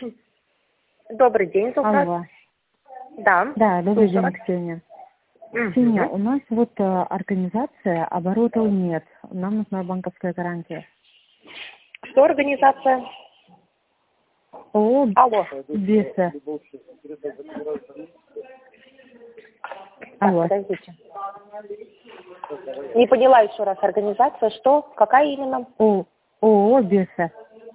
Добрый день, Зухра. Алло. Да. Да, добрый Слушаю день, вас. Ксения. Мгм. Ксения, у нас вот организация, оборота нет. Нам нужна банковская гарантия. Что организация? ООО Алло. «Беса». Так, Алло. подождите. Не поняла еще раз. Организация что? Какая именно? ООО «Беса».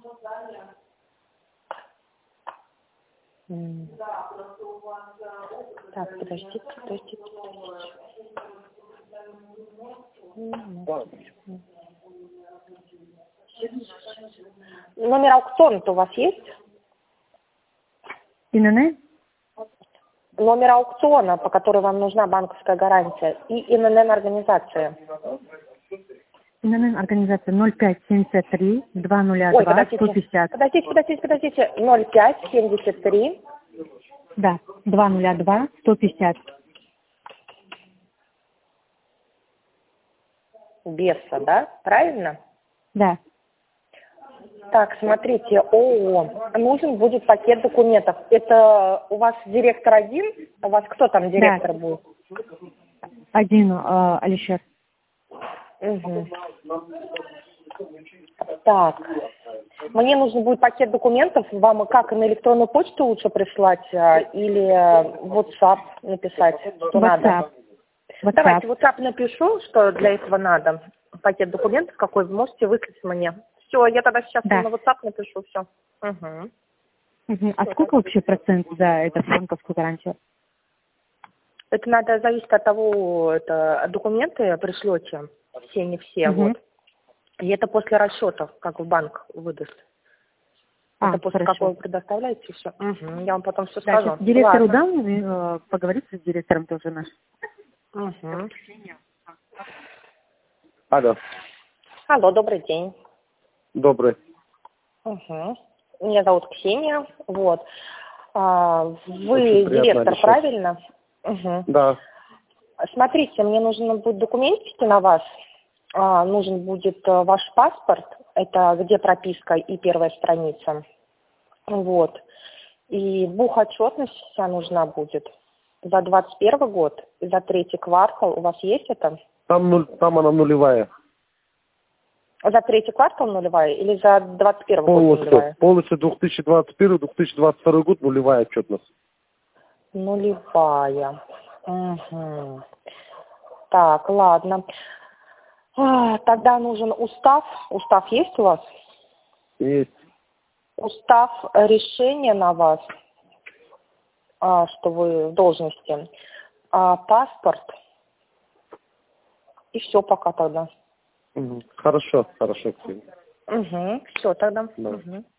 Так, подождите. Номер аукциона-то у вас есть? ИНН? Номер аукциона, по которой вам нужна банковская гарантия, и ИНН организации. ИНН организация 0573 Ой, 202 подождите. 150. Подождите. 0573. Да, 202 150. Беса, да? Правильно? Да. Так, смотрите, ООО. Нужен будет пакет документов. Это у вас директор один? У вас кто там директор будет? Один Алишер. Угу. Так. Мне нужен будет пакет документов. Вам как, на электронную почту лучше прислать или в WhatsApp написать, что надо? Давайте в WhatsApp напишу, что для этого надо. Пакет документов какой вы можете выслать мне. Все, я тогда сейчас на WhatsApp напишу, все. Угу. А сколько вообще процент за эту банковскую гарантию? Это надо зависит от того, это документы пришлете, все, не все, вот. И это после расчета, как в банк выдаст. Это после какого вы предоставляете, все. Угу. Я вам потом все скажу. Директору дам, поговорите с директором тоже наш. Угу. Алло. Алло, добрый день. Добрый. Угу. Меня зовут Ксения, вот. Вы директор, Алишер. правильно? Угу. Да. Смотрите, мне нужно будет документики на вас. Нужен будет ваш паспорт, это где прописка и первая страница. Вот. И бухотчетность вся нужна будет за 21 год и за 3-й квартал. У вас есть это? Там она нулевая. За 3-й квартал нулевая или за 21 год нулевая? Полностью 2021-2022 год нулевая отчетность. Нулевая. Угу. Так, ладно. Тогда нужен устав. Устав есть у вас? Есть. Устав, решение на вас, что вы в должности, паспорт и все пока тогда. Хорошо. Угу, все тогда. Да. Угу.